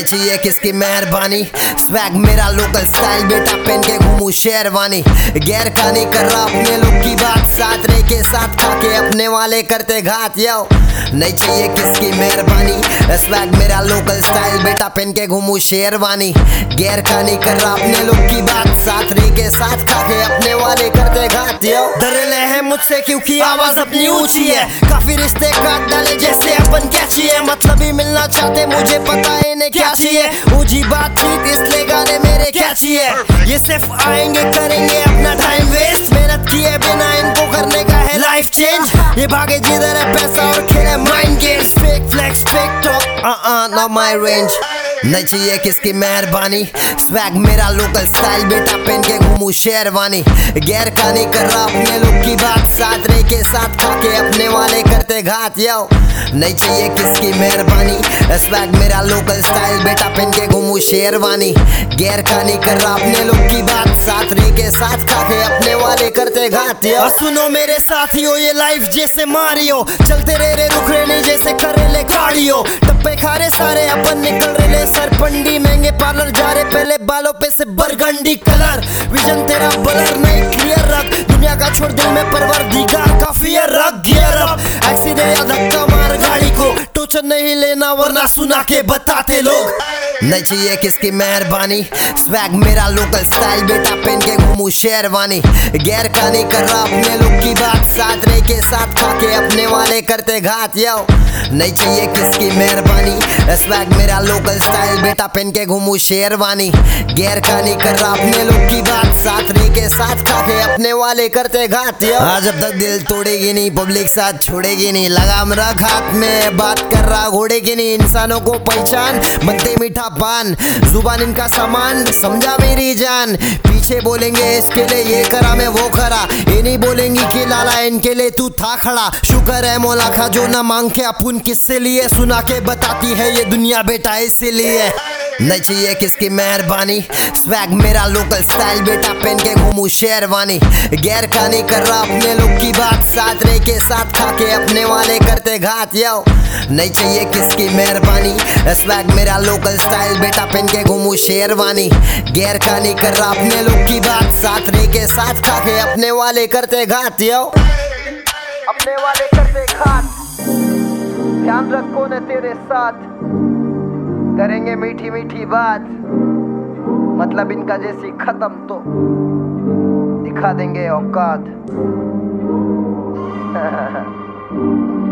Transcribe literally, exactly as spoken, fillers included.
चाहिए किसकी मेहरबानी। स्वैग मेरा लोकल स्टाइल बेटा पहन के घूमू शेरवानी। गैर का नहीं कर रहा अपने लोग की बात, साथ रह के साथ खा के अपने वाले करते घात। यो नहीं चाहिए किसकी मेहरबानी। स्वैग मेरा लोकल स्टाइल बेटा पहन के घूमू शेरवानी। गैर का नहीं कर रहा अपने लोग की बात, साथ रह के साथ खा के अपने वाले करते घात। यो डरले हैं मुझसे क्योंकि आवाज अपनी ऊंची है, काफी रिश्ते काट डाले जैसे अपन कैची है। मतलब ही मिलना चाहते मुझे पता है इन्हें क्या चाहिए। ऊंची बातचीत इसलिए गाने मेरे कैची है। ये सिर्फ आएंगे करेंगे अपना टाइम वेस्ट, मेहनत किए बिना इनको करने का है लाइफ चेंज। ये भागे जिधर है पैसा और खेले mind games. Fake flex fake talk uh-uh, not my range। नहीं चाहिए किसकी मेहरबानी। स्वैग मेरा लोकल स्टाइल बेटा पहन के घूमू शेरवानी। गैर का नहीं कर रहा अपने लोग की बात, साथ रह के साथ खा के अपने वाले करते घात। यो नहीं चाहिए किसकी मेहरबानी। स्वैग मेरा लोकल स्टाइल बेटा पहन के घूमू शेरवानी। गैर का नहीं कर रहा अपने लोग की बात, साथ रह के साथ खा के अपने वाले करते घात। यो सुनो मेरे साथियों ये लाइफ जैसे मारियो, चलते रह रहे रुक रहे नहीं जैसे कर रहे कार्डियो। टप्पे खा रहे सारे अपन निकल रहे सरपंडी, महंगे पार्लर जा रहे पहले बालों पे से बरगंडी कलर। विजन तेरा बलर नहीं क्लियर रख, दुनिया का छोड़ दिल में परवरदिगार का फियर रख। गियर अप एक्सीडेंट या धक्का मार गाड़ी को, टोचर नहीं लेना वरना सुना के बताते लोग। नहीं चाहिए किसकी मेहरबानी। स्वैग मेरा लोकल स्टाइल बेटा पहन के घूमू शेरवानी। गैर का नहीं कर रहा अपने लोग की बात, साथ रह के साथ खा के अपने वाले करते घात। यो नहीं चाहिए किसकी मेहरबानी। स्वैग मेरा लोकल स्टाइल बेटा पहन के घूमू शेरवानी। गैर का नहीं कर रहा अपने लोग की बात, साथ रह के साथ खा के अपने वाले करते घात। आज जब तक दिल तोड़ेगी नहीं पब्लिक साथ छोड़ेगी नहीं, लगाम रख हाथ में बात कर रहा घोड़े की नहीं। इंसानों को पहचान बनते मीठा पान, जुबान इनका सामान समझा मेरी जान। पीछे बोलेंगे इसके लिए ये करा मैं वो करा, ये नहीं बोलेंगी कि लाला इनके लिए तू था खड़ा। शुक्र है मौला का जो ना मांग के अपुन किससे लिए, सुना के बताती है ये दुनिया बेटा इसीलिए। नहीं चाहिए किसकी मेहरबानी। स्वैग मेरा लोकल स्टाइल बेटा पहन के घूमू शेरवानी। गैर का नहीं कर रहा अपने लोग की बात, साथ रह के साथ खा के अपने वाले करते घात। यो नहीं चाहिए किसकी मेहरबानी। स्वैग मेरा लोकल स्टाइल बेटा पहन के घूमू शेरवानी। गैर का नहीं कर रहा अपने लोग की बात, साथ रह के साथ खा के अपने वाले करते घात। यो अपने वाले करते घात। ध्यान रखो न तेरे साथ करेंगे मीठी मीठी बात, मतलब इनका जैसी खत्म तो दिखा देंगे औकात।